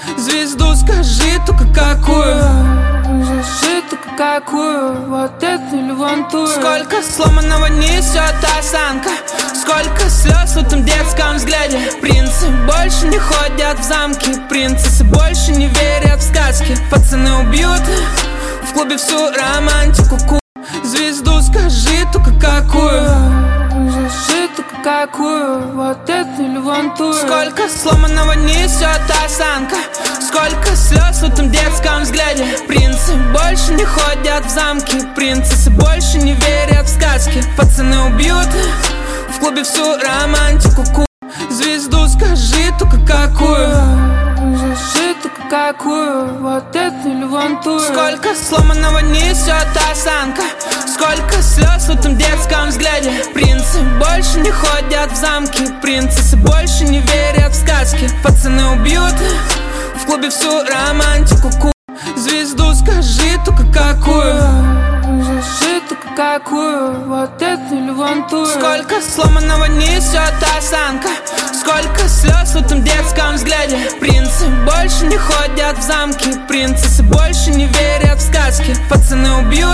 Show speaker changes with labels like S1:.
S1: Звезду скажи только какую, скажи только какую, вот эту или вон ту. Сколько сломанного несет осанка, сколько слез в этом детском взгляде. Принцы больше не ходят в замки, принцессы больше не верят в сказки. Пацаны убьют в клубе всю романтику. Звезду скажи только какую, скажи только какую, вот эту или вон ту. Сколько сломанного несет осанка, сколько слез в этом детском взгляде. Принцы больше не ходят в замки, принцессы больше не верят в сказки. Пацаны убьют в клубе всю романтику. Звезду скажи только какую, скажи только какую, вот эту или вон ту. Сколько сломанного несет осанка, сколько слез в этом детском взгляде. Принцы больше не ходят в замки, принцессы больше не верят в сказки. Пацаны убьют в клубе всю романтику. Звезду скажи только какую, скажи только какую, вот эту или вон ту. Сколько сломанного несет осанка, сколько слез в этом детском взгляде. Принцы больше не ходят в замки, принцессы больше не верят в сказки. Пацаны убьют